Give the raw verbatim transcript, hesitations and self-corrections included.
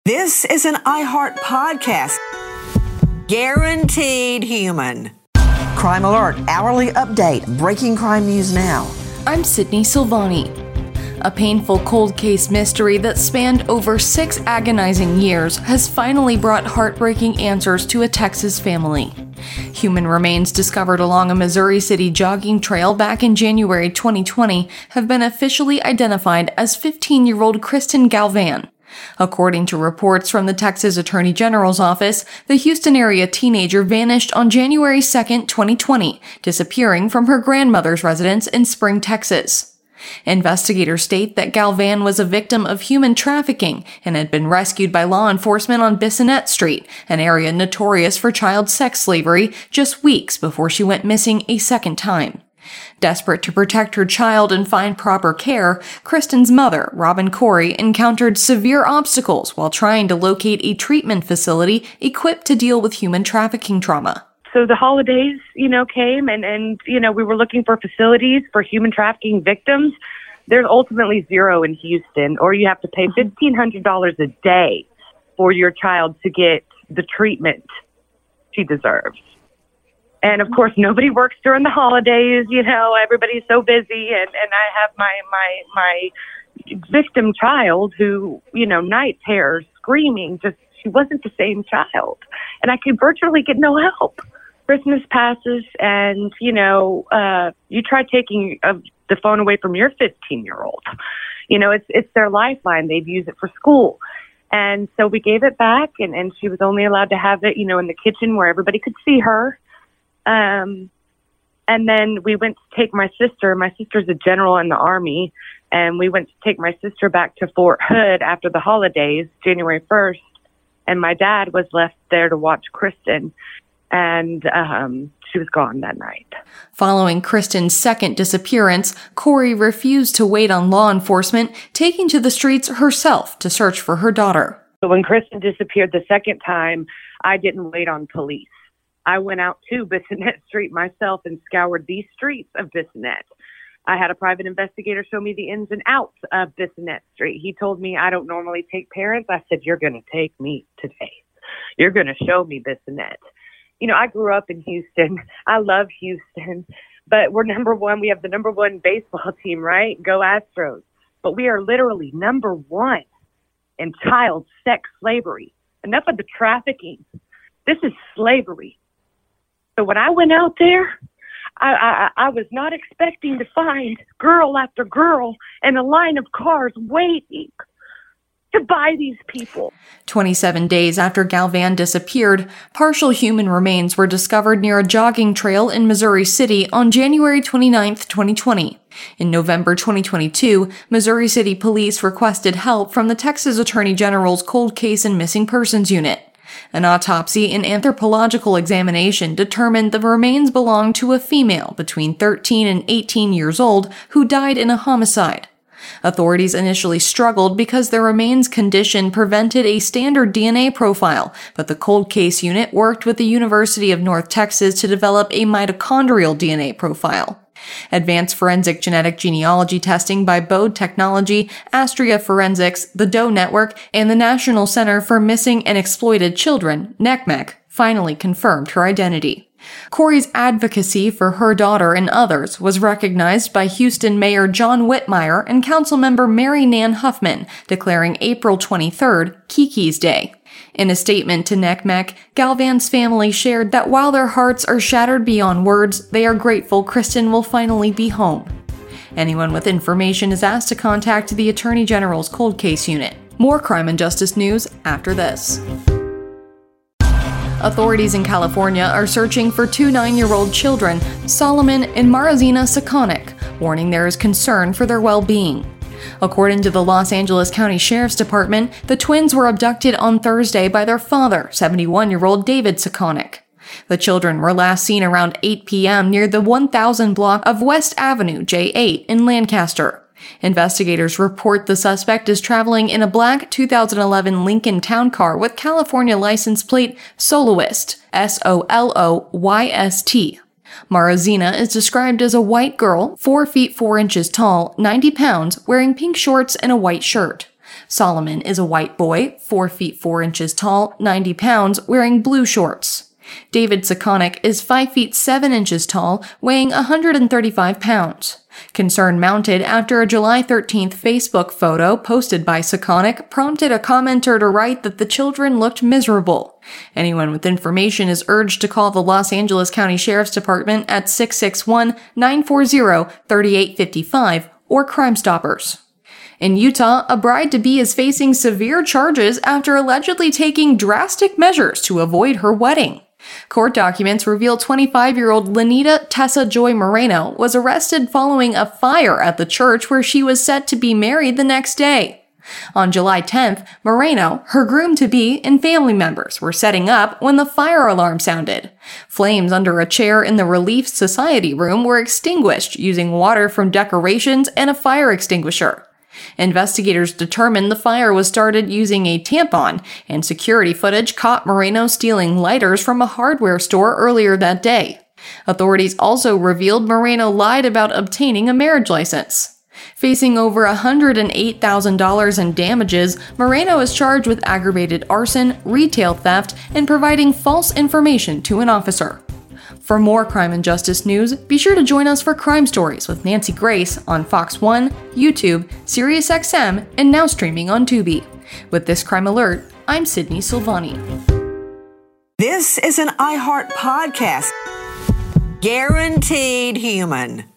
This is an iHeart podcast. Guaranteed human. Crime Alert, hourly update, breaking crime news now. I'm Sydney Silvani. A painful cold case mystery that spanned over six agonizing years has finally brought heartbreaking answers to a Texas family. Human remains discovered along a Missouri City jogging trail back in January twenty twenty have been officially identified as fifteen-year-old Kristen Galvan. According to reports from the Texas Attorney General's office, the Houston area teenager vanished on January second, twenty twenty, disappearing from her grandmother's residence in Spring, Texas. Investigators state that Galvan was a victim of human trafficking and had been rescued by law enforcement on Bissonnette Street, an area notorious for child sex slavery, just weeks before she went missing a second time. Desperate to protect her child and find proper care, Kristen's mother, Robin Corey, encountered severe obstacles while trying to locate a treatment facility equipped to deal with human trafficking trauma. So the holidays, you know, came and, and, you know, we were looking for facilities for human trafficking victims. There's ultimately zero in Houston, or you have to pay fifteen hundred dollars a day for your child to get the treatment she deserves. And of course, nobody works during the holidays. You know, everybody's so busy. And, and I have my, my, my victim child who, you know, night terrors, screaming, just, she wasn't the same child. And I could virtually get no help. Christmas passes and, you know, uh, you try taking uh, the phone away from your fifteen-year-old. You know, it's it's their lifeline. They've used it for school. And so we gave it back, and, and she was only allowed to have it, you know, in the kitchen where everybody could see her. Um, and then we went to take my sister. My sister's a general in the Army, and we went to take my sister back to Fort Hood after the holidays, January first, and my dad was left there to watch Kristen, and um, she was gone that night. Following Kristen's second disappearance, Corey refused to wait on law enforcement, taking to the streets herself to search for her daughter. So when Kristen disappeared the second time, I didn't wait on police. I went out to Bissonnette Street myself and scoured these streets of Bissonnette. I had a private investigator show me the ins and outs of Bissonnette Street. He told me I don't normally take parents. I said, you're going to take me today. You're going to show me Bissonnette. You know, I grew up in Houston. I love Houston, but we're number one. We have the number one baseball team, right? Go Astros. But we are literally number one in child sex slavery. Enough of the trafficking. This is slavery. So when I went out there, I, I, I was not expecting to find girl after girl and a line of cars waiting to buy these people. twenty-seven days after Galvan disappeared, partial human remains were discovered near a jogging trail in Missouri City on January twenty-ninth, twenty twenty. In November twenty twenty-two, Missouri City Police requested help from the Texas Attorney General's Cold Case and Missing Persons Unit. An autopsy and anthropological examination determined the remains belonged to a female between thirteen and eighteen years old who died in a homicide. Authorities initially struggled because the remains condition prevented a standard D N A profile, but the cold case unit worked with the University of North Texas to develop a mitochondrial D N A profile. Advanced forensic genetic genealogy testing by Bode Technology, Astria Forensics, the Doe Network, and the National Center for Missing and Exploited Children, N C M E C, finally confirmed her identity. Corey's advocacy for her daughter and others was recognized by Houston Mayor John Whitmire and Councilmember Mary Nan Huffman, declaring April twenty-third Kiki's Day. In a statement to N C M E C, Galvan's family shared that while their hearts are shattered beyond words, they are grateful Kristen will finally be home. Anyone with information is asked to contact the Attorney General's Cold Case Unit. More crime and justice news after this. Authorities in California are searching for two nine-year-old children, Solomon and Marazina Sakonic, warning there is concern for their well-being. According to the Los Angeles County Sheriff's Department, the twins were abducted on Thursday by their father, seventy-one-year-old David Sakonic. The children were last seen around eight p.m. near the one thousand block of West Avenue, J eight, in Lancaster. Investigators report the suspect is traveling in a black two thousand eleven Lincoln Town Car with California license plate Soloist, S O L O Y S T. Marazina is described as a white girl, four feet four inches tall, ninety pounds, wearing pink shorts and a white shirt. Solomon is a white boy, four feet four inches tall, ninety pounds, wearing blue shorts. David Sekonic is five feet seven inches tall, weighing one hundred thirty-five pounds. Concern mounted after a July thirteenth Facebook photo posted by Sekonic prompted a commenter to write that the children looked miserable. Anyone with information is urged to call the Los Angeles County Sheriff's Department at six six one, nine four zero, three eight five five or Crime Stoppers. In Utah, a bride-to-be is facing severe charges after allegedly taking drastic measures to avoid her wedding. Court documents reveal twenty-five-year-old Lenita Tessa Joy Moreno was arrested following a fire at the church where she was set to be married the next day. On July tenth, Moreno, her groom-to-be, and family members were setting up when the fire alarm sounded. Flames under a chair in the Relief Society room were extinguished using water from decorations and a fire extinguisher. Investigators determined the fire was started using a tampon, and security footage caught Moreno stealing lighters from a hardware store earlier that day. Authorities also revealed Moreno lied about obtaining a marriage license. Facing over one hundred eight thousand dollars in damages, Moreno is charged with aggravated arson, retail theft, and providing false information to an officer. For more crime and justice news, be sure to join us for Crime Stories with Nancy Grace on Fox one, YouTube, SiriusXM, and now streaming on Tubi. With this crime alert, I'm Sydney Silvani. This is an iHeart podcast. Guaranteed human.